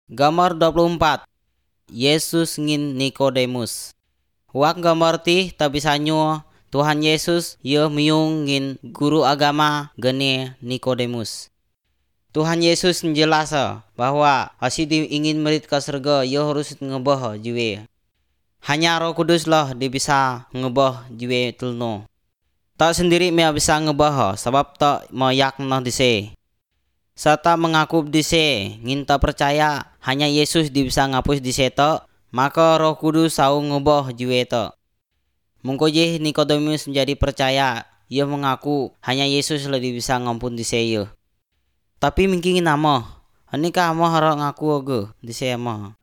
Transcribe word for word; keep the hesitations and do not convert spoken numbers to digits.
Gambar dua puluh empat. Yesus ngin Nikodemus. Wak gambar ti tak bisa nyo Tuhan Yesus ye miung ngin guru agama gene Nikodemus. Tuhan Yesus menjelasa bahwa asidi ingin merit ke surga ye harus ngebah jiwe. Hanya Roh Kudus lah dia bisa ngebah jiwe telno. Tak sendiri mea bisa ngebah sebab tak mayak nah dise. Serta mengaku dise nginta percaya hanya Yesus dia bisa ngapus dise tak, maka Roh Kudus sau ngubah jiwa tak. Mungko je Nikodemus menjadi percaya, ia mengaku hanya Yesus lah dia bisa ngampun dise ye. Tapi mungkin nama, anika amah harap ngaku age dise amah.